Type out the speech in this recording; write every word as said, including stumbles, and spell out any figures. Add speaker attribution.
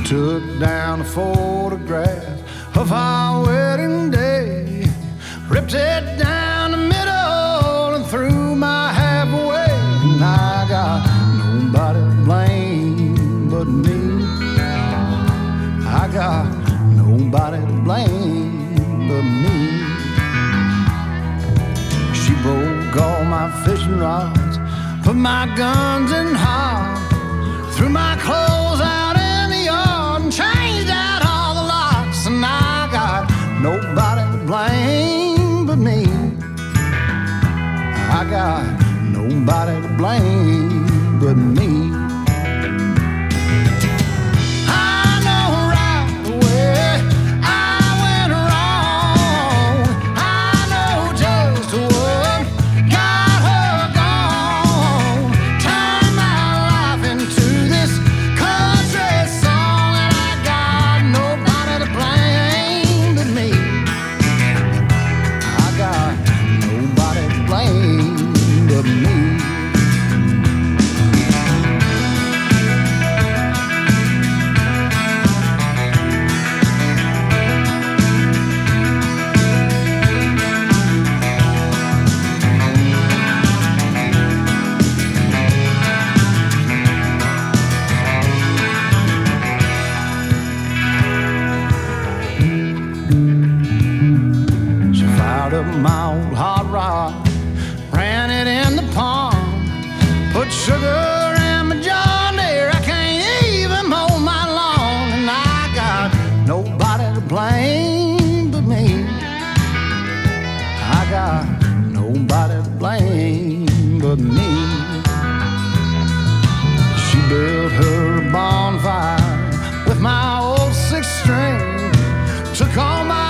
Speaker 1: took down a photograph of our wedding day, ripped it down the middle and threw my half away. And I got nobody to blame but me. I got nobody to blame but me. She broke all my fishing rods, put my guns in hide, threw my clothes out in the yard and changed out all the locks. And I got nobody to blame but me. I got nobody to blame but me. My old hot rod, ran it in the pond, put sugar in my John Deere. I can't even mow my lawn. And I got nobody to blame but me. I got nobody to blame but me. She built her bonfire with my old six string, took all my